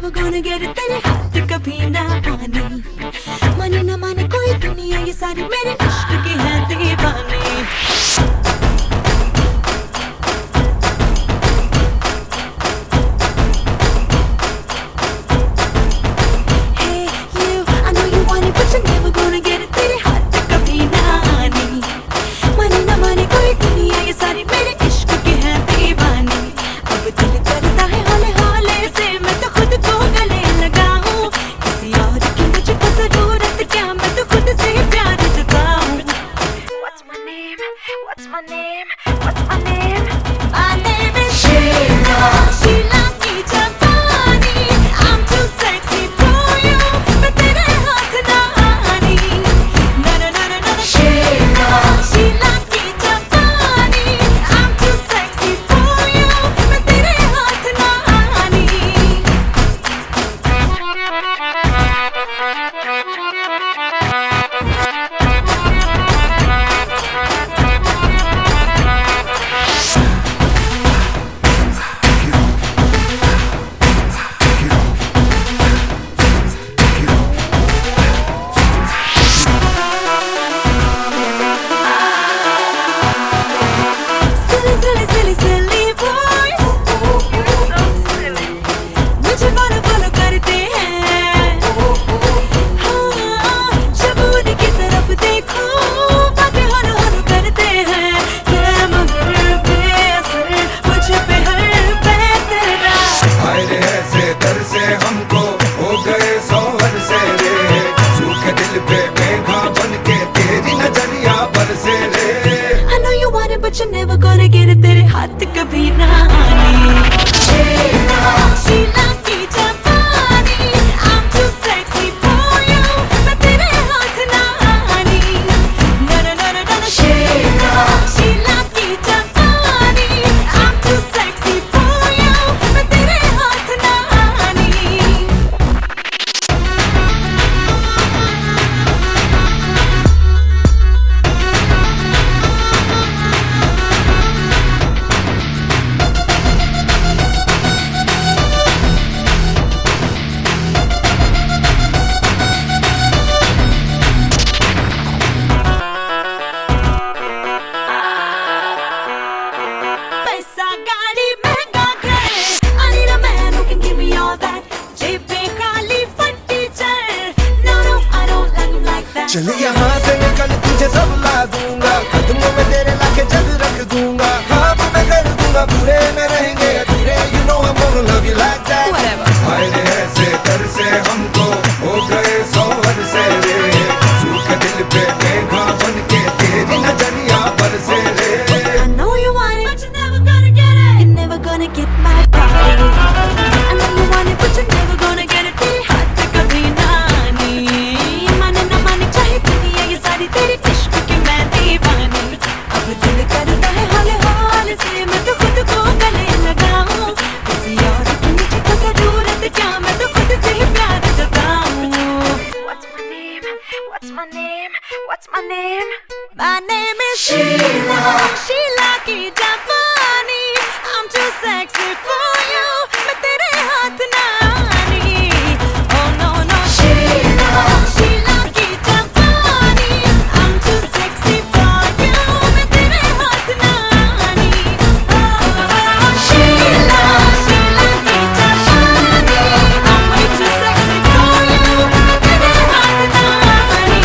never gonna get it तेरे हाथ कभी ना आने, माने ना माने कोई दुनिया ये सारी मेरे इश्क की है दीवानी। Hey you, I know you want it but you're never gonna get it तेरे हाथ कभी ना आने, माने ना माने कोई दुनिया ये सारी मेरे इश्क की है दीवानी। अब दिल करता है हौले हौले से मैं तो खुद को गले लगाऊं, किसी और की मुझको जरूरत क्या, मैं तो खुद से प्यार जताऊं। What's my name? What's my name? What's my name? My name is Sheila, Sheila की जवानी। I'm too sexy for you, मैं तेरे हाथ ना आनी। ना ना ना ना ना Sheila, Sheila की जवानी। I'm too sexy for you, मैं तेरे हाथ ना आनी। Silly, silly, silly boys, मुझे follow करते हैं। हाँ, जब उनकी तरफ देखो बातें हर करते हैं। ये मगर बेअसर मुझ पे हर बेतरा। आए रे ऐसे दर से हमको हो गए सोहर से रे, सूखे दिल पे मेघा बन के तेरी नजरिया बरसे रे। I know you want it but you're never gonna get it तेरे हाथ कभी ना आने। शीला की जवानी। I'm too sexy for you, मैं तेरे हाथ ना आनी। ना ना ना ना ना शीला की जवानी। I'm too sexy for you, मैं तेरे हाथ ना आनी। पैसा गाड़ी महंगा घर, I need a man who can give me all that। जेबें खाली फटी चल, no no I don't like him like that। चल यहाँ से निकल तुझे सब ला दूंगा, कदमों में तेरे लाके जग रख दूंगा। ख्वाब मैं कर दूंगा पूरे में रहेंगे अधूरे, you know I'm gonna love you like that। Whatever। आए रे ऐसे दर से हमको हो गए सोहर से रे, सूखे दिल पे मेघा बन के तेरी नजरिया बरसे रे। I know you want it but you're never gonna get it, you're never gonna get my body। I know you want it but you're never gonna get it तेरे हाथ कभी ना आनी, माने ना माने चाहे दुनिया ये सारी तेरे इश्क की मैं दीवानी। अब दिल करता है हौले हौले से मैं तो खुद को गले लगाऊं, किसी और की मुझको जरूरत क्या, मैं तो खुद से प्यार जताऊं। What's my name? What's my name? What's my name? My name is Sheila, Sheila की जवानी। I'm too sexy for you, मैं तेरे हाथ ना आनी। Oh no no Sheila, Sheila की जवानी। I'm too sexy for you, मैं तेरे हाथ ना आनी। Oh Sheila, Sheila की जवानी। I'm way too sexy for you, मैं तेरे हाथ ना आनी।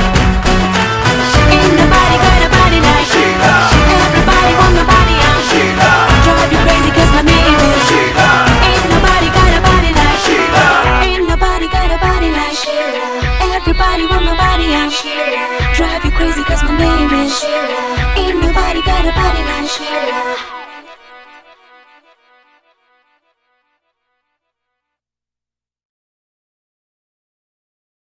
Ain't nobody got a body like Sheila, everybody want my body, I'm Sheila, drive you crazy 'cause my name is Sheila. Ain't nobody got a body like Sheila, ain't nobody got a body like Sheila, everybody want my body, I'm Sheila, drive you crazy 'cause my name is Sheila. Ain't nobody got a body like Sheila.